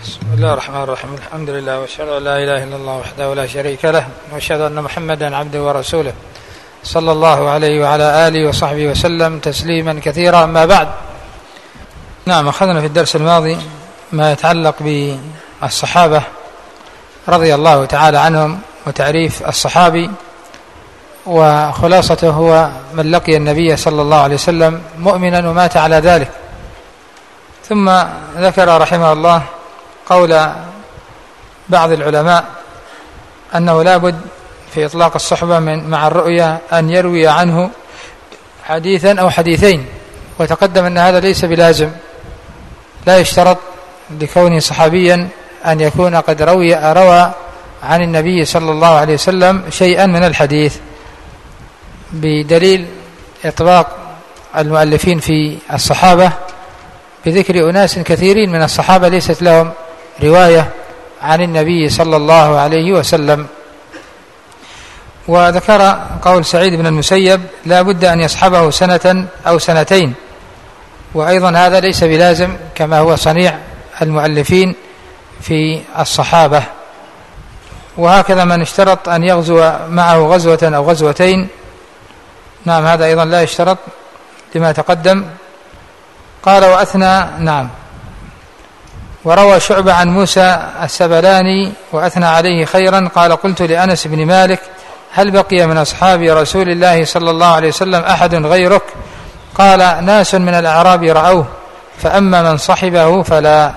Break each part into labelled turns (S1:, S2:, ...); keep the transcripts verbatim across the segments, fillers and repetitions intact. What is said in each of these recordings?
S1: بسم الله الرحمن الرحيم. الحمد لله واشهد ان لا اله الا الله وحده لا شريك له واشهد ان محمدا عبده ورسوله صلى الله عليه وعلى اله وصحبه وسلم تسليما كثيرا. اما بعد، نعم، اخذنا في الدرس الماضي ما يتعلق بالصحابه رضي الله تعالى عنهم وتعريف الصحابي، وخلاصته هو من لقي النبي صلى الله عليه وسلم مؤمنا ومات على ذلك. ثم ذكر رحمه الله قول بعض العلماء أنه لا بد في إطلاق الصحبة من مع الرؤيا أن يروي عنه حديثا أو حديثين، وتقدم أن هذا ليس بلازم، لا يشترط لكونه صحابيا أن يكون قد روي روى عن النبي صلى الله عليه وسلم شيئا من الحديث، بدليل إطلاق المؤلفين في الصحابة بذكر أناس كثيرين من الصحابة ليست لهم رواية عن النبي صلى الله عليه وسلم. وذكر قول سعيد بن المسيب لا بد أن يصحبه سنة أو سنتين، وأيضا هذا ليس بلازم كما هو صنيع المؤلفين في الصحابة. وهكذا من اشترط أن يغزو معه غزوة أو غزوتين، نعم، هذا أيضا لا يشترط لما تقدم. قال وأثنى، نعم، وروى شعبة عن موسى السبلاني وأثنى عليه خيرا قال قلت لأنس بن مالك هل بقي من أصحاب رسول الله صلى الله عليه وسلم أحد غيرك؟ قال ناس من الأعراب رأوه فأما من صحبه فلا.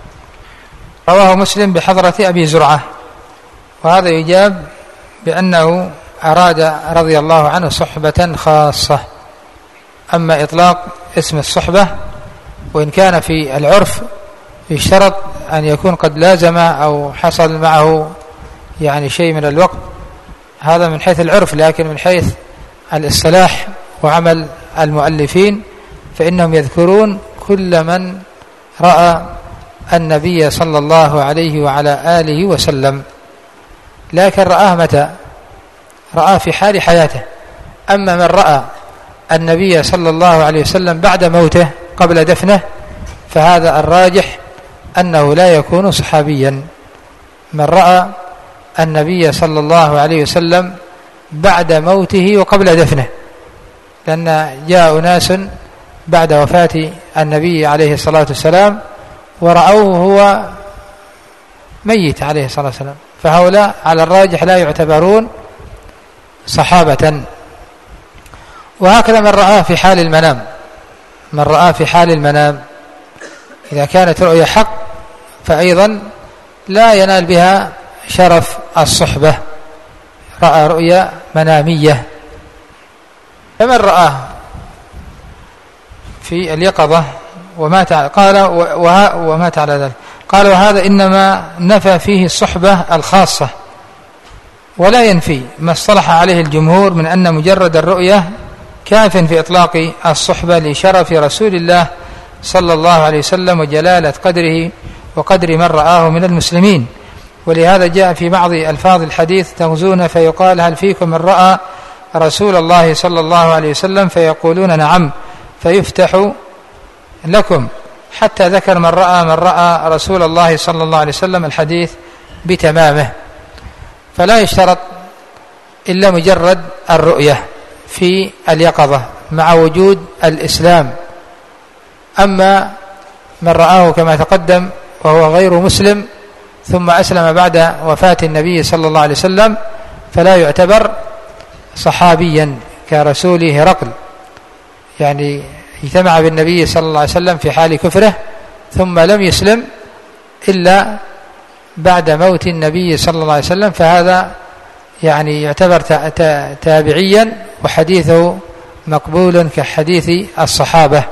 S1: رواه مسلم بحضرة أبي زرعة، وهذا يجاب بأنه أراد رضي الله عنه صحبة خاصة. أما إطلاق اسم الصحبة وإن كان في العرف يشترط أن يكون قد لازم أو حصل معه يعني شيء من الوقت، هذا من حيث العرف، لكن من حيث الاصطلاح وعمل المؤلفين فإنهم يذكرون كل من رأى النبي صلى الله عليه وعلى آله وسلم، لكن رآه متى؟ رآه في حال حياته. أما من رأى النبي صلى الله عليه وسلم بعد موته قبل دفنه فهذا الراجح أنه لا يكون صحابيا. من رأى النبي صلى الله عليه وسلم بعد موته وقبل دفنه، لأن جاء ناس بعد وفاة النبي عليه الصلاة والسلام ورأوه هو ميت عليه الصلاة والسلام، فهؤلاء على الراجح لا يعتبرون صحابة. وهكذا من رآه في حال المنام، من رآه في حال المنام إذا كانت رؤيا حق فأيضا لا ينال بها شرف الصحبة، رأى رؤيا منامية. فمن رآه في اليقظة ومات قال ومات على ذلك قال وهذا إنما نفى فيه الصحبة الخاصة، ولا ينفي ما اصطلح عليه الجمهور من أن مجرد الرؤية كاف في إطلاق الصحبة لشرف رسول الله صلى الله عليه وسلم وجلالة قدره وقدر من رآه من المسلمين. ولهذا جاء في بعض ألفاظ الحديث تغزون فيقال هل فيكم من رأى رسول الله صلى الله عليه وسلم فيقولون نعم فيفتح لكم، حتى ذكر من رأى من رأى رسول الله صلى الله عليه وسلم الحديث بتمامه. فلا يشترط إلا مجرد الرؤية في اليقظة مع وجود الإسلام. أما من رآه كما تقدم وهو غير مسلم ثم أسلم بعد وفاة النبي صلى الله عليه وسلم فلا يعتبر صحابيا كرسول هرقل، يعني اجتمع بالنبي صلى الله عليه وسلم في حال كفره ثم لم يسلم إلا بعد موت النبي صلى الله عليه وسلم، فهذا يعني يعتبر تابعيا وحديثه مقبول كحديث الصحابة.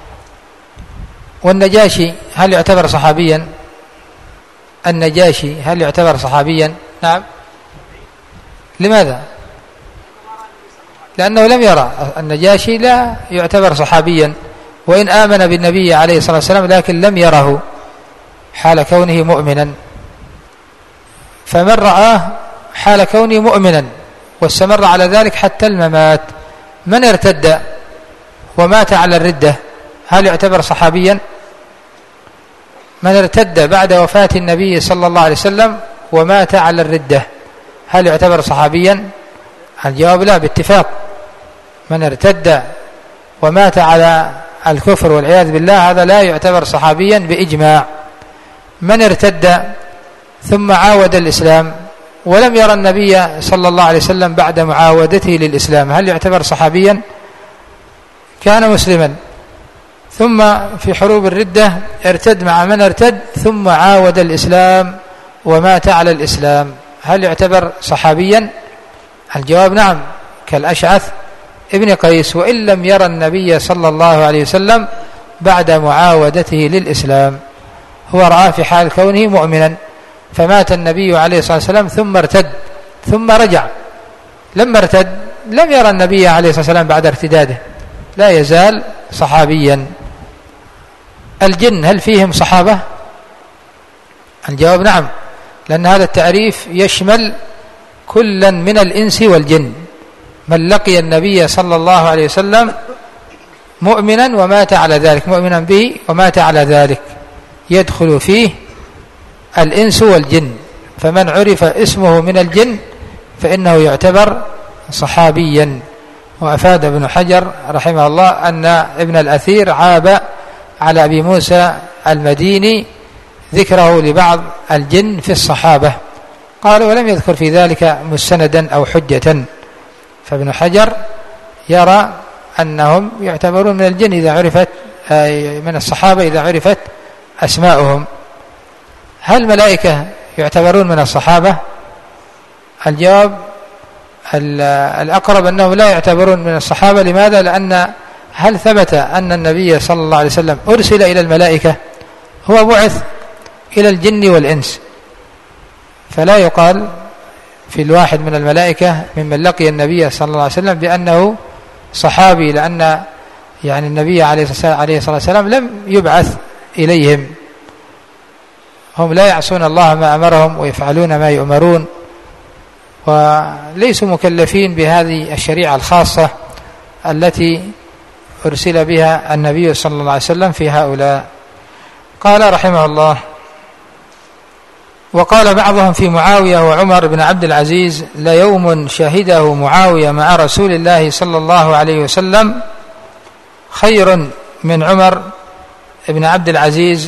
S1: والنجاشي هل يعتبر صحابيا؟ النجاشي هل يعتبر صحابيا؟ نعم. لماذا؟ لأنه لم يرى. النجاشي لا يعتبر صحابيا وإن آمن بالنبي عليه الصلاة والسلام لكن لم يره حال كونه مؤمنا. فمن رآه حال كونه مؤمنا واستمر على ذلك حتى الممات. من ارتد ومات على الردة هل يعتبر صحابيا؟ من ارتد بعد وفاة النبي صلى الله عليه وسلم ومات على الردة هل يعتبر صحابيا؟ الجواب لا باتفاق. من ارتد ومات على الكفر والعياذ بالله هذا لا يعتبر صحابيا بإجماع. من ارتد ثم عاود الإسلام ولم يرى النبي صلى الله عليه وسلم بعد معاودته للإسلام هل يعتبر صحابيا؟ كان مسلما ثم في حروب الردة ارتد مع من ارتد ثم عاود الإسلام ومات على الإسلام هل يعتبر صحابيا؟ الجواب نعم، كالأشعث ابن قيس وإن لم يرى النبي صلى الله عليه وسلم بعد معاودته للإسلام، هو رأى في حال كونه مؤمنا فمات النبي عليه الصلاة والسلام ثم ارتد ثم رجع، لما ارتد لم يرى النبي عليه الصلاة والسلام بعد ارتداده، لا يزال صحابيا. الجن هل فيهم صحابة؟ الجواب نعم، لأن هذا التعريف يشمل كلا من الإنس والجن. من لقي النبي صلى الله عليه وسلم مؤمنا ومات على ذلك، مؤمنا به ومات على ذلك، يدخل فيه الإنس والجن، فمن عرف اسمه من الجن فإنه يعتبر صحابيا. وأفاد ابن حجر رحمه الله أن ابن الأثير عاب على أبي موسى المديني ذكره لبعض الجن في الصحابة، قال ولم يذكر في ذلك مستندا أو حجة. فابن حجر يرى أنهم يعتبرون من الجن إذا عرفت من الصحابة إذا عرفت أسماؤهم. هل الملائكة يعتبرون من الصحابة؟ الجواب الأقرب أنهم لا يعتبرون من الصحابة. لماذا؟ لأن هل ثبت أن النبي صلى الله عليه وسلم أرسل إلى الملائكة؟ هو بعث إلى الجن والإنس، فلا يقال في الواحد من الملائكة ممن لقي النبي صلى الله عليه وسلم بأنه صحابي، لأن يعني النبي عليه الصلاة والسلام لم يبعث إليهم، هم لا يعصون الله ما أمرهم ويفعلون ما يؤمرون، وليسوا مكلفين بهذه الشريعة الخاصة التي أرسل بها النبي صلى الله عليه وسلم في هؤلاء. قال رحمه الله: وقال بعضهم في معاوية وعمر بن عبد العزيز: ليوم شهده معاوية مع رسول الله صلى الله عليه وسلم خير من عمر بن عبد العزيز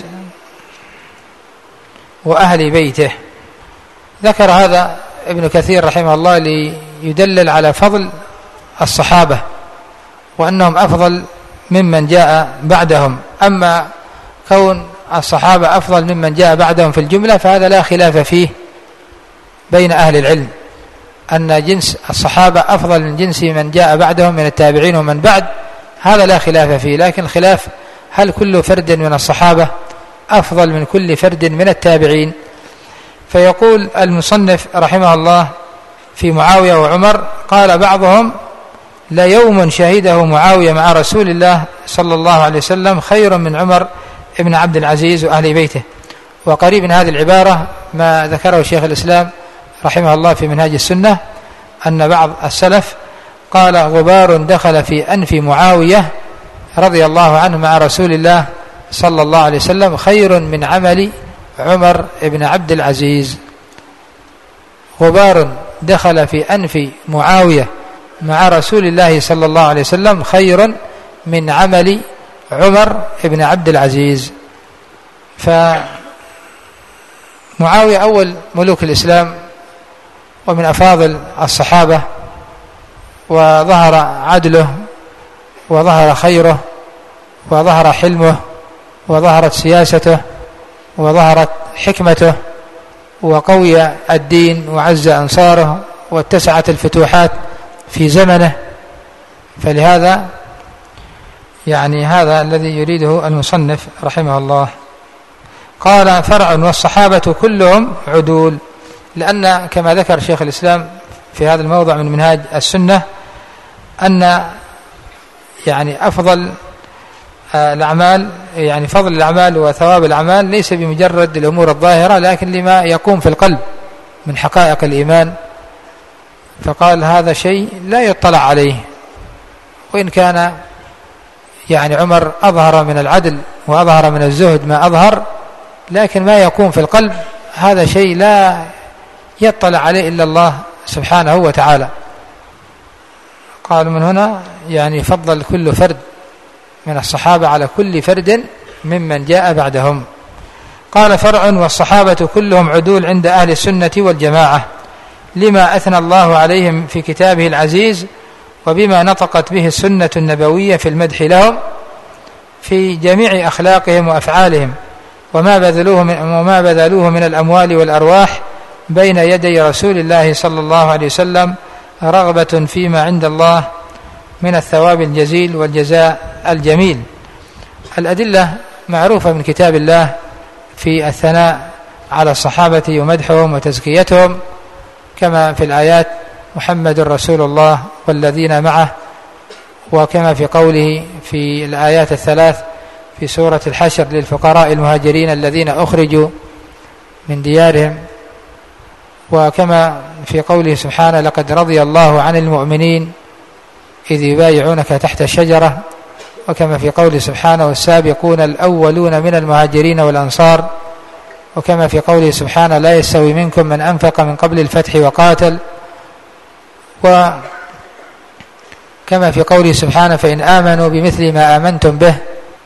S1: وأهل بيته. ذكر هذا ابن كثير رحمه الله ليدلل على فضل الصحابة وأنهم أفضل ممن جاء بعدهم. أما كون الصحابة أفضل ممن جاء بعدهم في الجملة فهذا لا خلاف فيه بين أهل العلم، أن جنس الصحابة أفضل من جنس من جاء بعدهم من التابعين ومن بعد، هذا لا خلاف فيه. لكن الخلاف هل كل فرد من الصحابة أفضل من كل فرد من التابعين؟ فيقول المصنف رحمه الله في معاوية وعمر: قال بعضهم: ليوم شهده معاوية مع رسول الله صلى الله عليه وسلم خير من عمر ابن عبد العزيز وأهل بيته. وقريب من هذه العبارة ما ذكره شيخ الإسلام رحمه الله في منهاج السنة، أن بعض السلف قال: غبار دخل في أنف معاوية رضي الله عنه مع رسول الله صلى الله عليه وسلم خير من عمل عمر ابن عبد العزيز. غبار دخل في أنف معاوية مع رسول الله صلى الله عليه وسلم خير من عمل عمر ابن عبد العزيز. فمعاوية أول ملوك الإسلام ومن أفاضل الصحابة، وظهر عدله وظهر خيره وظهر حلمه وظهرت سياسته وظهرت حكمته وقوي الدين وعز أنصاره واتسعت الفتوحات في زمنه. فلهذا يعني هذا الذي يريده المصنف رحمه الله. قال: فرع والصحابة كلهم عدول، لأن كما ذكر شيخ الإسلام في هذا الموضع من منهاج السنة أن يعني أفضل الأعمال يعني فضل الأعمال وثواب الأعمال ليس بمجرد الأمور الظاهرة، لكن لما يقوم في القلب من حقائق الإيمان. فقال: هذا شيء لا يطلع عليه، وإن كان يعني عمر أظهر من العدل وأظهر من الزهد ما أظهر، لكن ما يكون في القلب هذا شيء لا يطلع عليه إلا الله سبحانه وتعالى. قالوا من هنا يعني فضل كل فرد من الصحابة على كل فرد ممن جاء بعدهم. قال فرع: والصحابة كلهم عدول عند أهل السنة والجماعة، لما أثنى الله عليهم في كتابه العزيز، وبما نطقت به السنة النبوية في المدح لهم في جميع أخلاقهم وأفعالهم، وما بذلوه من, وما بذلوه من الأموال والأرواح بين يدي رسول الله صلى الله عليه وسلم، رغبة فيما عند الله من الثواب الجزيل والجزاء الجميل. الأدلة معروفة من كتاب الله في الثناء على الصحابة ومدحهم وتزكيتهم، كما في الآيات: محمد رسول الله والذين معه، وكما في قوله في الآيات الثلاث في سورة الحشر: للفقراء المهاجرين الذين أخرجوا من ديارهم، وكما في قوله سبحانه: لقد رضي الله عن المؤمنين إذ يبايعونك تحت الشجرة، وكما في قوله سبحانه: والسابقون الأولون من المهاجرين والأنصار، وكما في قوله سبحانه: لا يستوي منكم من أنفق من قبل الفتح وقاتل، وكما في قوله سبحانه: فإن آمنوا بمثل ما آمنتم به.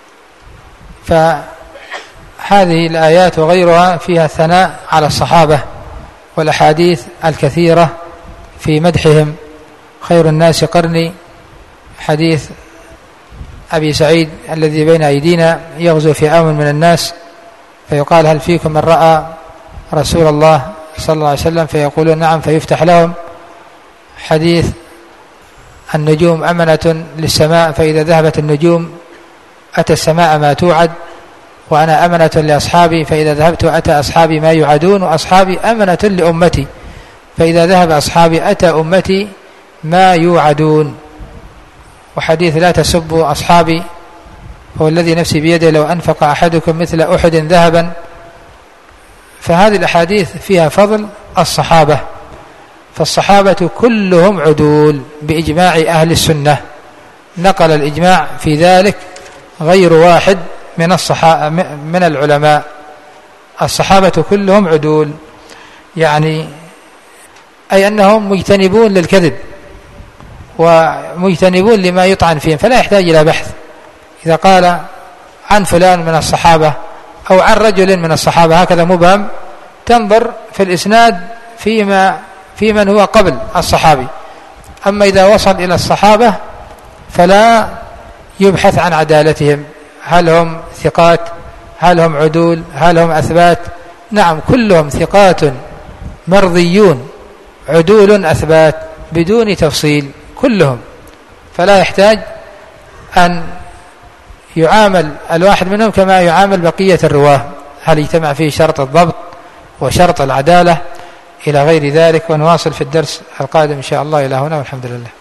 S1: فهذه الآيات وغيرها فيها الثناء على الصحابة، والأحاديث الكثيرة في مدحهم: خير الناس قرني، حديث أبي سعيد الذي بين أيدينا: يغزو فئام من الناس فيقال: هل فيكم من رأى رسول الله صلى الله عليه وسلم؟ فيقولون: نعم، فيفتح لهم. حديث النجوم أمنة للسماء، فإذا ذهبت النجوم أتى السماء ما توعد، وأنا أمنة لأصحابي، فإذا ذهبت أتى أصحابي ما يوعدون، وأصحابي أمنة لأمتي، فإذا ذهب أصحابي أتى أمتي ما يوعدون. وحديث: لا تسبوا أصحابي، هو الذي نفسي بيده لو أنفق أحدكم مثل أحد ذهبا. فهذه الأحاديث فيها فضل الصحابة، فالصحابة كلهم عدول بإجماع أهل السنة، نقل الإجماع في ذلك غير واحد من الصحابة من العلماء. الصحابة كلهم عدول، يعني أي أنهم مجتنبون للكذب ومجتنبون لما يطعن فيهم، فلا يحتاج إلى بحث. إذا قال عن فلان من الصحابة أو عن رجل من الصحابة هكذا مبهم، تنظر في الإسناد فيما في من هو قبل الصحابي. أما إذا وصل إلى الصحابة فلا يبحث عن عدالتهم، هل هم ثقات، هل هم عدول، هل هم أثبات. نعم، كلهم ثقات مرضيون عدول أثبات بدون تفصيل كلهم، فلا يحتاج أن يعامل الواحد منهم كما يعامل بقية الرواه، هل يجتمع فيه شرط الضبط وشرط العدالة إلى غير ذلك. ونواصل في الدرس القادم إن شاء الله. إلى هنا والحمد لله.